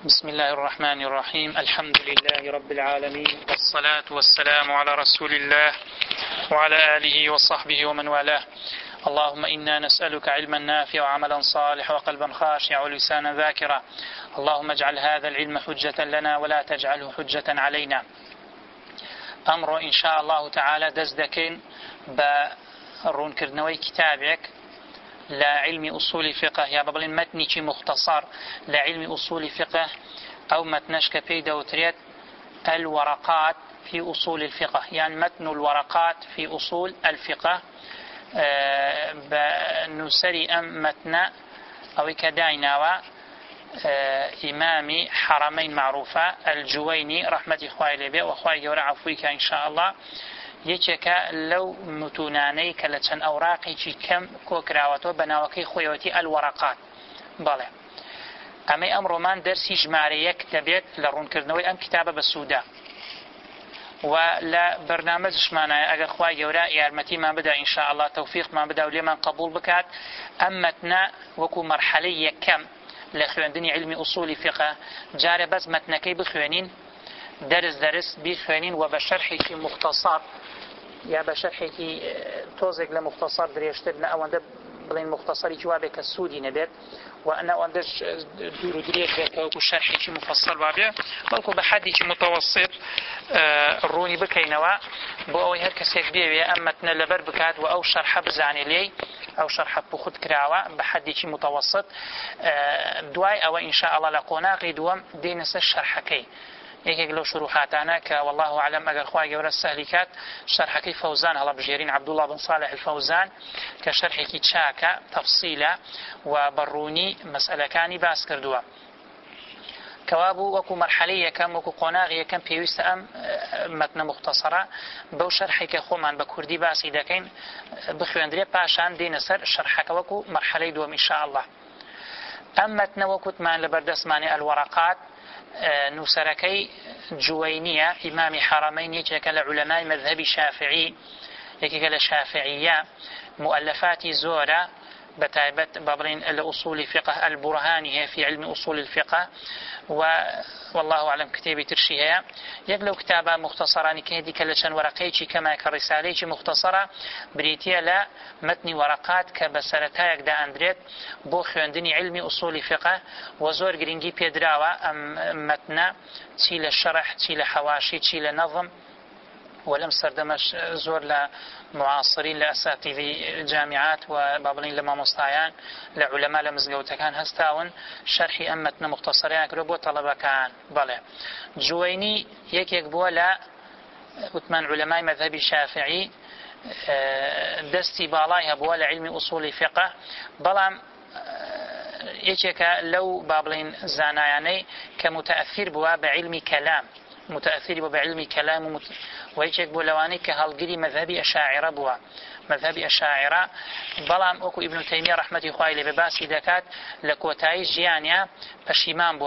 بسم الله الرحمن الرحيم. الحمد لله رب العالمين، والصلاة والسلام على رسول الله وعلى آله وصحبه ومن والاه. اللهم إنا نسألك علما نافعا وعملا صالحا وقلبا خاشعا ولسانا ذاكرا. اللهم اجعل هذا العلم حجة لنا ولا تجعله حجة علينا. أمر إن شاء الله تعالى دزدكين برون كردنوي كتابك لعلم أصول فقه يا بابلين متني مختصر لعلم أصول فقه أو متنش كبيدا وتريد الورقات في أصول الفقه، يعني متن الورقات في أصول الفقه. بنسري أم متن أو كداينا إمام حرمين معروفة الجويني رحمة إخوائي لبي وأخوائي جورا عفويك إن شاء الله. یەکێکە لەو متونانەی کە لە چەند ئەوراقێکی کەم کۆکراوەتەوە بەناوەکەی خۆیەوەتی ئەلوەرەقات. بەڵێ ئەمەی ئەمڕۆمان دەرسی ژمارە یەک دەبێت لە ڕوونکردنەوەی ئەم کتابە بە سوودا و لە بەرنامەجشمانایە ئەگەر خوای گەورە یارمەتیمان بدا ئین شاء الله تەوفیقمان بدا و لێمان قبول بکات ئەم مەتنە وەکو مەرحەلەی یەکەم لە خوێندنی علمی ئوسولی فقه جارە بەس مەتنەکەی بخوێنین درس بخوێنین و بە شەرحێکی مختصر یا بە شەرحێکی تۆزێک لە مختصر درێژتر لە ئەوەندە بڵین مختصری جوابێک کە سوودی نەبێت و ئەوەندەش دوور و درێژ بێت وەکو شەرحێکی مفصل بابێ، بەڵکو بە حەدێکی متوسط ڕوونی بکەینەوە بۆ ئەوەی هەر کەسێک بێوێ ئەم مەتنە لەبەر بکات و ئەو شەرحە بزانێ لێی ئەو شەرحە بخوت کراوە بە حەدێکی متوسط. دوای ئەوە ئین شاء الله لە قۆناغی دووەم دێنە سەر شەرحەکەی یەکێک لەو شروحاتانە کە والله أعلم ئەگەر خوای گەورە سەهلی کات شەرحەکەی فەوزان هەڵەبژێرین عەبدوڵڵا بن صالح الفەوزان کە شەرحێکی چاکە تەفسیلە و بەڕوونی مەسئلەکانی باس کردووە. کەوابوو وەکو مەرحەلەی یەکەم وەکو قۆناغی یەکەم پێویستە ئەم مەتنە مختصرە بەو شەرحێکە خۆمان بە کوردی باسی دەکەین بخوێندرێ پاشان دێنە سەر شەرحەکە وەکو مەرحەلەی دووەم ئین شاء الله. ئەم مەتنە وەکوتمان لە بەردەستمانی ئەلوەرەقات نووسەرەکەی جووەینیە ئیمامی حرمین یەکێکە لە عولەمای مەذهبی شافعی یەکێکە لە شافعیە مؤلفاتی زۆرە بەتایبەت بەڵێن لە ئوسولی فقه البرهانی هەیە في علم أصول الفقه و والله أعلم کتێبی ترشی هەیە. یەک لەو کتابە مختصرانی کە هەیە دیکە لە چەند وەرەقەیەکی کەمە کە ڕیسالەیەکی مختصرە بریتیە لە متنی وەرەقات کە بە سەرەتایەکدا ئەندرێت بۆ خوێندنی علمی ئوسولی فقه و زۆر گرنگی پێدراوە ئەم متنە چی لە شەرح چی لە حەواشی چی لە نەظم ولم سردمش زور لمعاصرين لأساتذة جامعات وبابلين لمامۆستایان لعلماء لمزگەوتەکان هەستاون شەرحی ئەم مەتنە مختصریان کرد بۆ تەڵەبەکان. بەڵێ جووەینی یەکێک بووە لە وتمان علمای مەذهبی شافعی دەستی باڵای هەبووە لە علمی ئوسولی فقه، بەڵام یەکێکە لەو بابلین زانایانەی کە متأثر بووە بە علمی کەلام متأثر بعلم كلام ويجيك بولواني كهالجري مذهبي أشاعرة بوا مذهبي أشاعرة بلام أكو ابن تيمية رحمة الله عليه بباسي دكات لكوتاي جيانيا بشيمان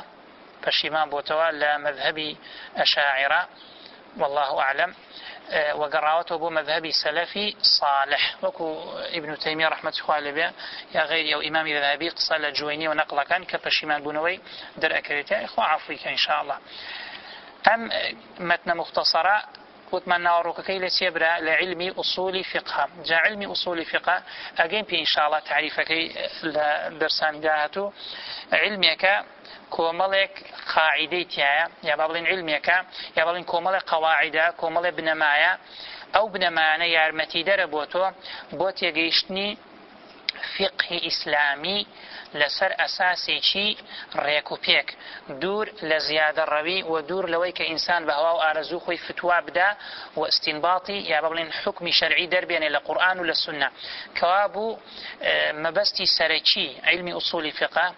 بوتوا لمذهبي أشاعرة والله أعلم وقراوته بو مذهبي سلفي صالح وكو ابن تيمية رحمة الله عليه يا غير أو إمام ذهبي قصة الجويني ونقل كان كبشيمان بنوي در أكريتا إخوة عفوك إن شاء الله. أم متن مختصرة وتمنى ناوروككي لسيبرا لعلمي أصول فقه جا علمي أصول فقه أجين بي إن شاء الله تعريفك درسان داهتو علميك كوملك قاعدتها يا بابلين علميك يا بابلين كوملك قواعد كوملك بنمايا أو بنمانا يارمتي دربوتو بوت يجيشتني فقه إسلامي لسر أساسي شي ريكوبيك دور لزيادة الروي ودور لويك إنسان بهوا وآرزو خوي فتوى بدا واستنباطي يا بابلين حكم شرعي دربيان إلى القرآن ولا السنة كوابو مبستي سرچي علمي أصول فقه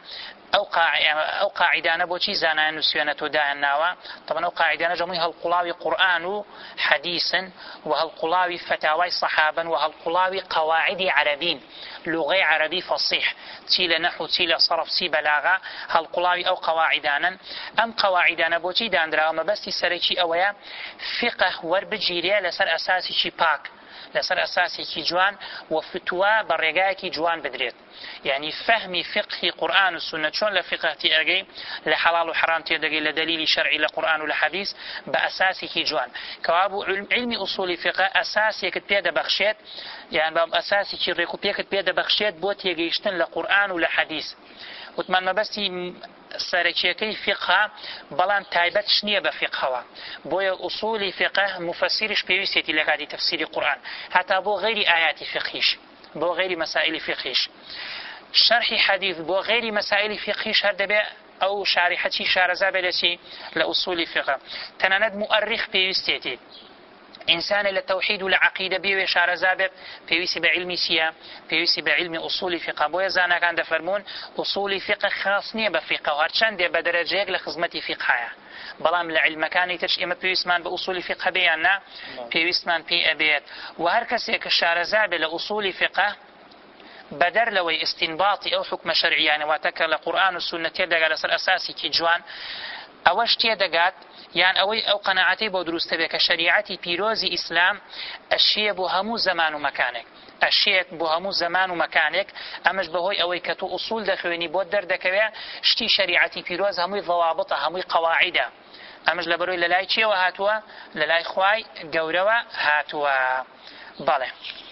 أو قاعدة بوشي زانا نسيانة دا الناوى طبعا أو قاعدة جمعي هالقلاوي قرآن حديثا وهالقلاوي فتاوي صحابا وهالقلاوي قواعد عربين لغة عربي فصيح تيلا نحو تيلا صرف تي بلاغة هالقلاوي أو قواعدانا أم قواعدانا بوشي داندرا وما بس سريشي أويا فقه وربجيريا لسر أساسي شي باك لەسەر ئەساسێکی جوان و فتووا بە ڕێگایەکی جوان بدرێت يعني فهمي فقهي قرآن والسنة شون لفقهتي أجي لحلال وحرام تيدقي لدليل شرعي لقرآن ولحديث بأساسي كي جوان كوابو علمي أصولي فقه أساسي كت بيدا بخشيت يعني باب أساسي كي ريكو بيكت بيدا بخشيت بوت يجيشتن لقرآن ولحديث وتمنى بس سەرەکیەکەی فقه بەڵام تایبەتش نییە بە فقهەوە بۆیە ئوسولی فقه مفسریش پێویستێتی لە کاتی تەفسیری قورئان هەتا بۆ غەیری ئاياتی فقهیش بۆ غەیری مەسائلی فقهیش شرحی حەدیث بۆ غەیری مەسائلی فقهیش هەر دەبێ ئەو شارحەتی شارەزا بێ لەچی لە ئوسولی فقه تەنانەت مؤرخ پێویستێتی إنسان للتوحيد والعقيدة بيو شارزابت بيوسي بعلمي سيا بيوسي بعلم أصول فقه بويا زانا كان دفرمون أصول فقه خاص نية بفقه وهرچند دي بدرجة لخزمتي فقهية بلام لعلم كان يتش إما بيوسمان بأصول فقه بيانا بيوسمان بي أبيت وهركسي كشارزاب لأصول فقه بدر لوي استنباطي أو حكم شرعي يعني واتكر لقرآن والسنة يدقى لسر أساسي كي جوان أوش تيدقات يعني أو قناعتي بو دروست بك شريعتي بيروزي إسلام الشيء بو همو زمان ومكانك الشيء بو همو زمان ومكانك أمش بهوي أوي كتو أصول دخويني بود دردكوية شتي شريعتي بيروز هموي ضوابطة هموي قواعدة أمش لبروي للاي چيه وهاتوا للاي خواي قوروا هاتوا بالي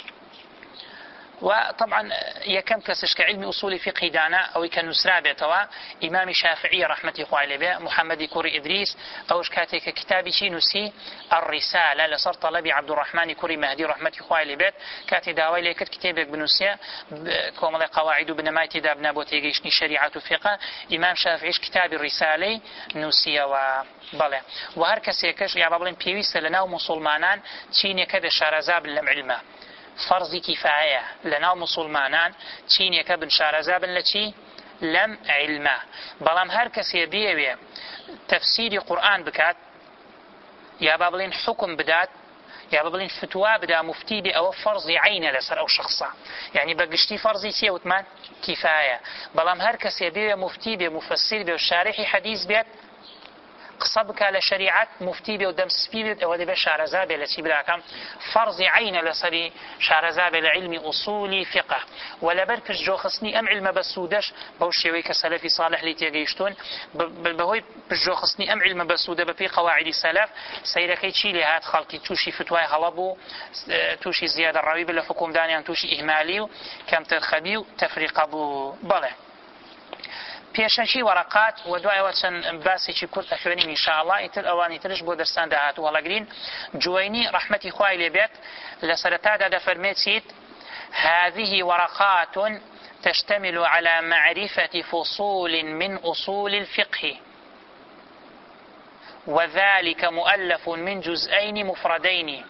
وطبعا يكم كسش كعلم أصول فقه دانا أو كنسرا بيتوا إمام شافعي رحمة الله عليه محمد كوري إدريس أوش كاتك كتابي شي نسي الرسالة لصر طلبي عبد الرحمن كوري مهدي رحمة الله عليه كاتي داوي ليكت كتابك بنسيا كومل قواعد بنمايت دابنا بوتيجيشني شريعة فقه إمام شافعي كتاب الرسالة نسيا وبله وهر كسيكش يا بابلين بيويس لنا ومسلمانان تشيني كذا شارزاب لم علمه فرضی کفایە لەناو مسلمانان چینێکە بن شارەزابن لە چی لەم علمە بەڵام هەر کەسێ بێوێ تەفسیری قورئان بکات یا با بڵێن حکم بدات یا با بڵێن فتوا بدا مفتی بێ ئەوە فەرزی عینە لەسەر ئەو شخصە یعنی بەگشتی فەرزی چیە وتمان کفایە بەڵام هەر کەسێ بێوێ مفتی بێ مفسر بێ و شارحی حەدیث بێت قصة بك لشريعة مفتي بي ودم سبي بي ودي بشارزا بي لشي براكم فرض عين لسري شارزا بي لعلم أصول فقه ولا بركش جو خصني أم علم بسودش بوشي ويك سلفي صالح لي تيجيشتون بهوي بجو خصني أم علم بسودة بفي قواعد السلف سيركي تشي لهات خلقي توشي فتواي هلبو توشي زيادة الراوي بلا حكم دانيان توشي إهمالي كم ترخبي تفريق أبو بله پێشەشی وەرەقات و دوایەوە چەند باسێکی کورت ئەخوێنین ئینشاءالله ئیتر ئەوانی ترش بۆ دەرسان داهاتوو هەڵەگرین جوەینی ڕەحمەتی خوای لێبێت لە سەرەتادا دەفەرمێت هذه ورقات تشتمل على معرفة فصول من أصول الفقه وذلك مؤلف من جزئين مفردين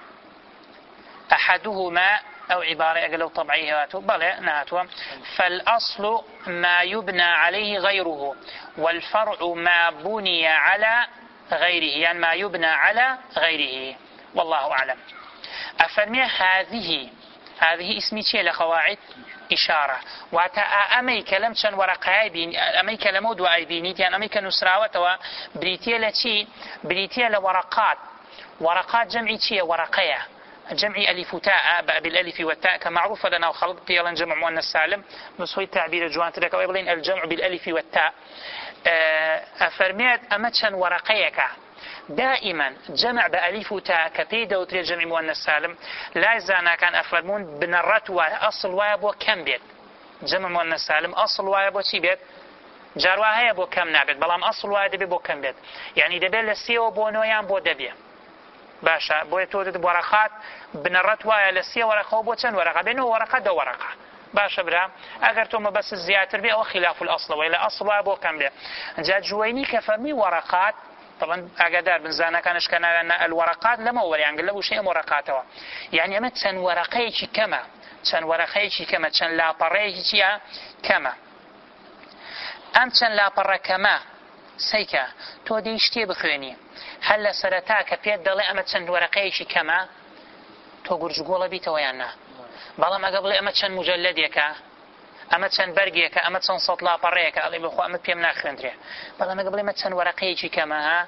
أحدهما أو عبارة أقلوا طبعية هاتوا بلى ناتوا فالأصل ما يبنى عليه غيره والفرع ما بني على غيره يعني ما يبنى على غيره والله أعلم أفرمي هذه اسمي شيء لقواعد إشارة واتا أمي كلام شن ورقاي بين أمي كلام ودواي بينيت يعني أمي كنسراوة بريتيا لشي بريتيا لورقات ورقات جمعي شيء ورقية جمع ألف وتاء بالألف والتاء كمعروف لنا وخلط قيلا جمع مؤنث سالم بس هو التعبير جوان ترك ويبلين الجمع بالألف والتاء أفرميت أمتشن ورقيك دائما جمع بألف وتاء كبيدة وتري جمع مؤنث سالم لا يزانا كان أفرمون بنرات أصل وابو كم بيت جمع مؤنث سالم أصل وابو شي بيت جاروا هي بو كم نابت بلام أصل وابو بو كم بيت يعني دبي لسيو بو نويان بو دبي باشا بۆیە تۆ دەت وەرەقات بنەڕەت وایە لە سێ وەرەقەوە بۆ چەند وەرەقە بێنەوە وەرەقە دە وەرەقە باشە برا ئەگەر تۆ مەبەست زیاتر بێ ئەوە خلاف الأصلەوەی لە ئەسڵ وایە بۆ کەم بێ ئەنجا جوەینی کە فەرمی وەرەقات طبعا ئاگادار بن زانەکانش کە ناویان الوەرەقات لەمەوە وەریانگەل لەو شەیە وەرەقاتەوە یعنی ئەمە چەند وەرەقەیەکی کەمە چەند لاپەڕەیەکی چیە کەمە ئەم چەند لاپەڕە کەمە سەیکە تۆ دەی شتێ بخوێنی هەل لە سەرەتا کە پێت دەڵێ ئەمە چەند وەرەقەیەکی کەمە تۆ گورجگۆڵە بیتەوە یان نا بەڵام ئەگە بڵێ ئەمە چەند مجەللەدێکە ئەمە چەند بەرگێکە ئەمە چەند سەد لاپەڕەیەکە ئەڵێ بخوا ئەمە پێم ناخوێندرێ بەڵام ئەگە بڵێ ئەمە چەند وەرەقەیەکی کەمە ها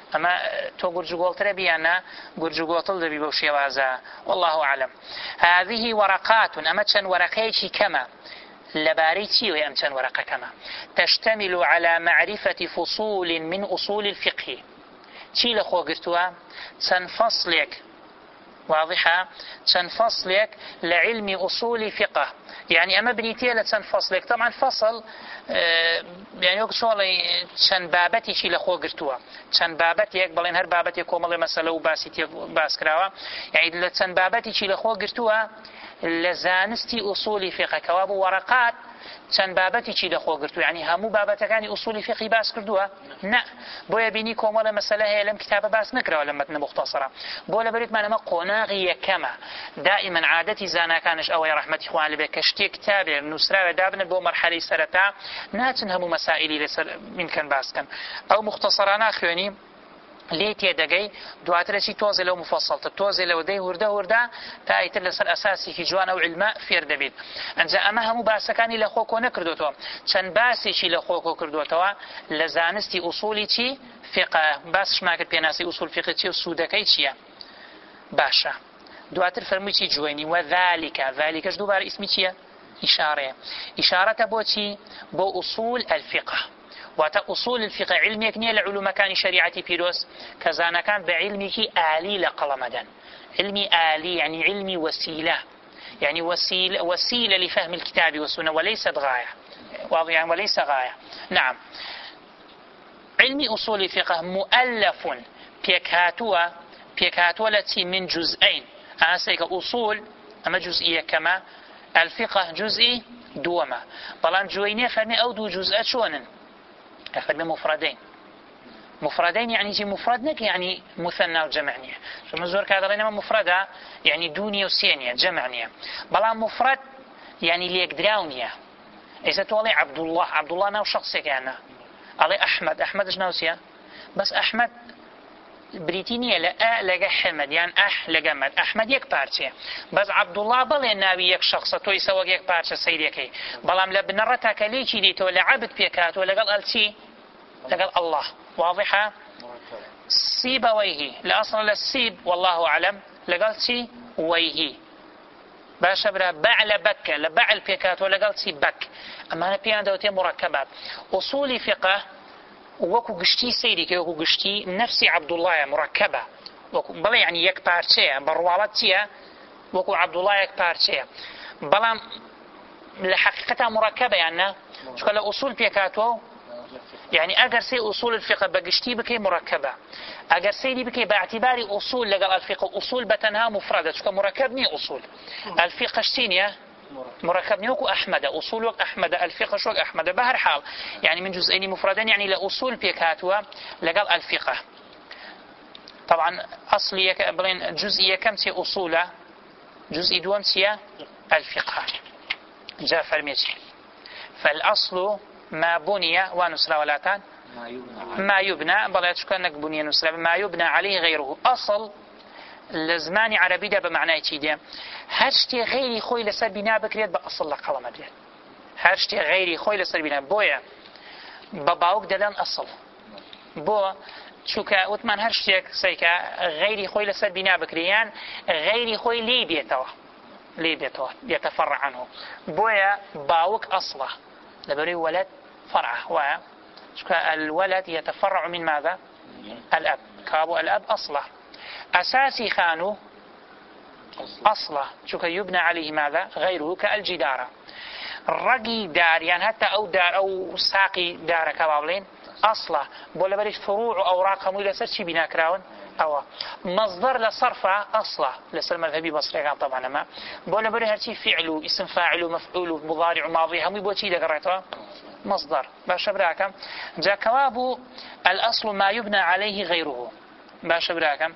أما تو قرجو قلتر بيانا قرجو قلتر دبي بوشي وازا والله أعلم. هذه ورقات أما تشن ورقيتي كما لباريتي ويأمتن ورقة كما تشتمل على معرفة فصول من أصول الفقه چی لە خۆ گرتووە چەند فەصلێک واضحة چەند فەصلێک لە علمی أصول فقه يعني أما بنيتيه لچەند فەصلێک طبعا فصل يعني وەک چۆڵی چەند بابەتێکی لە خۆ گرتووە چەند بابەتێک بەڵێن هەر بابەتێک کۆمەڵی مەسەلە و باسی تێک باس کراوە يعني لە چەند بابەتێکی لە خۆ گرتووە لە زانستی أصول فقه کەوا بوو وەرەقات چەند بابەتێکی لە خۆ گرتووە يعني هەموو بابەتەکانی أصول فقه باس کردووە نه بۆیە بینی کۆمەڵە مەسەلە هەیە لەم کتابە باس نکراوە لە مەتن مختصرە بۆ لەبەرێتمان ئەمە قۆناغی یەکەمە دائما عادەتی زاناکانش ئەوەی ڕەحمەتی خوان لەبێ کە شتێک کتابێک نووسراوە دابنن بۆ مەرحەلەی سەرەتا ناچن هەموو مەسائلی لەسەر منکەن باسکەن ئەو مختصرانە خوێنی لێ تێدەگەی دواترەی تۆزێ لەو مفەسەڵتە تۆزێ لەوە دەی هوردا تا ئیتر لەسەر ئەساسێکی جوان ئەو علمە فێر دەبێت ئەنجا ئەمە هەموو باسەکانی لە خۆ کۆ نەکردوێتەوە چەند باسێکی لە خۆ کۆ کردوێتەوە لە زانستی ئوسولی چی فقه باسشمان کرد پێناسی ئوسول فقه چی و سوودەکەی چییە باشە دواتر فەرمووی چی جوێنی وذلكش دووبارە ئیسمی چییە ئیشارەیە ئیشارەتە بۆ چی بۆ ئوسول الفقه واتا أصول الفقه علميك نية لعلوم كان شريعتي بيروس كزانا كان بعلمك آلي لقلمدان علمي آلي يعني علمي وسيلة يعني وسيلة لفهم الكتاب والسنة وليست غاية واضح يعني وليس غاية نعم علمي أصول الفقه مؤلف بيكاتوا التي من جزئين أنسيك أصول أما جزئية كما الفقه جزئي دوما بلان جوينية فرمي أو دو جزء شونن أخذنا مفردين يعني جي مفرد نك يعني مثنى وجمعنية شو مزور كذا لنا مفردة يعني دونية وسينية جمعنية بلا مفرد يعني ليك دراونية إذا تقولي عبد الله ناو شخصك يعني علي أحمد إيش ناوسيا بس أحمد بريتينية لقى حمد يعني لقى أحمد يك بارتي بس عبد الله بلي ناوي يك شخص تو يسوى يك بارتي سيدك بلام لبنرتك ليشي دي تو لعبد بيكات ولا قال التي لقال الله واضحة سيبويه لأصل للسيب والله أعلم لقال تي ويه باش برا بعل بك لبعل بيكات ولا قال تي بك أما أنا بيان دوتي مركبات أصول فقه وەکو گشتی سەیری کە وەکو گشتی نفسی عەبدوڵڵایە مڕەکەبە بەڵێ یعنی یەک پارچەیە بەڕواڵەت چییە وەکو عەبدوڵڵا یەک پارچەیە بەڵام لە حەقیقەتە مڕەکەبە یاننا چونکە لە ئوسوول پێکاتوە يعني ئەگەر سێ ئوسوول الفقه بەگشتی بکەی مڕەکەبە ئەگەر سەیری بکەی باعتیباری ئوسوول لەگەڵ الفقه ئوسوول بەتەنها مفردە چونکە مڕەکەب نییە ئوسوول الفقه شتی نییە مركب نيوك أحمد أصول وك أحمد الفقه شوك أحمد بهر حال يعني من جزئين مفردين يعني لأصول بيكاتوا لقال الفقه طبعا أصلي بلين جزئية كم سي أصولة جزء دوم سي الفقه جاء فرميتي فالأصل ما بني ونسرى ولاتان ما يبنى بلا تشكنك بني نسرى ما يبنى عليه غيره أصل لزمانی عربی دا بمعنای چی دی هر شتی غیری خوی لسر بنا بکرید با اصل لقلمه بید هر شتی غیری خوی لسر بنا بویا بباوک دلن اصل بو چونکه وتمان هر شتی سیکا غیری خوی لسر بنا بکریان غیری خوی لی بیتوا يتفرع عنه بویا باوک اصله لبری ولد فرعه و چونکه الولد يتفرع من ماذا الاب كابو الاب اصله أساسي خانو أصله شو يبنى عليه ماذا غيره كالجدارة رقي دار يعني حتى أو دار أو ساقي دار كبابلين أصله بولا بريش فروع أو راقم ولا سرشي بنا كراون أو مصدر لصرفه أصله لسلم الذهبي بصري كان طبعا ما بولا بري هرشي فعله اسم فاعله مفعوله مضارع ماضي هم يبغى شيء ذكرته مصدر باش براكم جاء كوابو الأصل ما يبنى عليه غيره باش براكم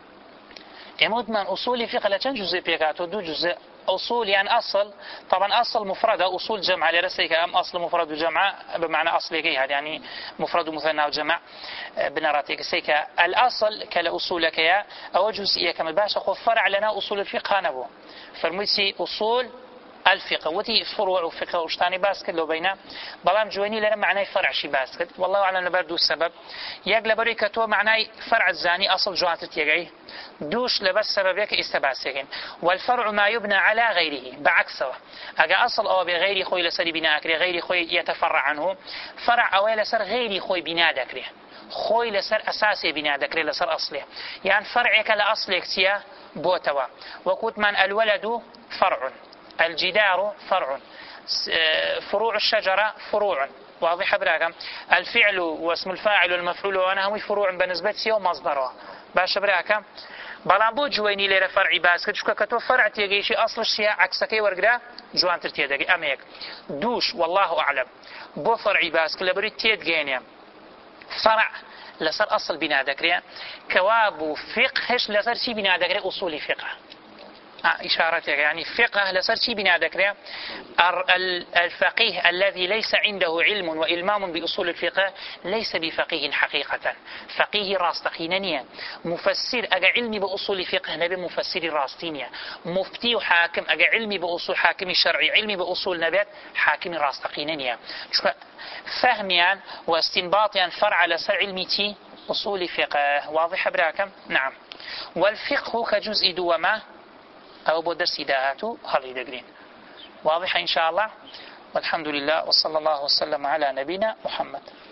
يموت من أصول فقه لكن جزء بيكات ودو جزء أصول يعني أصل طبعا أصل مفردة أصول جمع لرسيك أم أصل مفرد وجمع بمعنى أصل كي هذا يعني مفرد ومثنى وجمع بنراتيك سيك الأصل كالأصولك يا أو جزئية كما باش أخو فرع لنا أصول الفقه نبو فرميسي أصول الفقه وتي فروع وفقه وشتاني باسكت لو بينا بلام جويني لنا معناه فرع شي باسكت والله أعلم لبردو السبب يقل بريكة تو معناه فرع الزاني أصل جوانت يقعي دوش لبس سببك استباسكين والفرع ما يبنى على غيره بعكسه أجا أصل أو بغير خوي لسر بناء كري غير خوي يتفرع عنه فرع أو لسر غير خوي بناء ذكره خوي لسر أساسي بناء ذكره لسر أصله يعني فرعك لأصلك تيا بوتوا وقلت من الولد فرع الجدار فرع فروع الشجرة فروع واضح براكم الفعل واسم الفاعل والمفعول وانا هم فروع بالنسبة لي ومصدره باش براكم بلان بو جويني ليرة فرعي باسكت شكا كتو فرع تيجيشي اصل الشيء عكسكي ورقرا جوان ترتيدقي اميك دوش والله اعلم بو فرعي باسكت لبري تيدقينيا فرع لسر اصل بنا ذكريا كواب فقهش لسر شي بنا ذكري اصول فقه إشارة يعني فقه لسر شي بنا ذكريا الفقيه الذي ليس عنده علم وإلمام بأصول الفقه ليس بفقيه حقيقة فقيه راستقينانيا مفسر أجا علمي بأصول فقه نبي مفسر راستينيا مفتي وحاكم أجا علمي بأصول حاكم الشرعي علمي بأصول نبات حاكم راستقينانيا فهميا واستنباطيا فرع لسر علمتي أصول فقه واضح براكم نعم والفقه كجزء دوما أو بدرس داهاتو هل يدقرين واضح إن شاء الله والحمد لله وصلى الله وسلم على نبينا محمد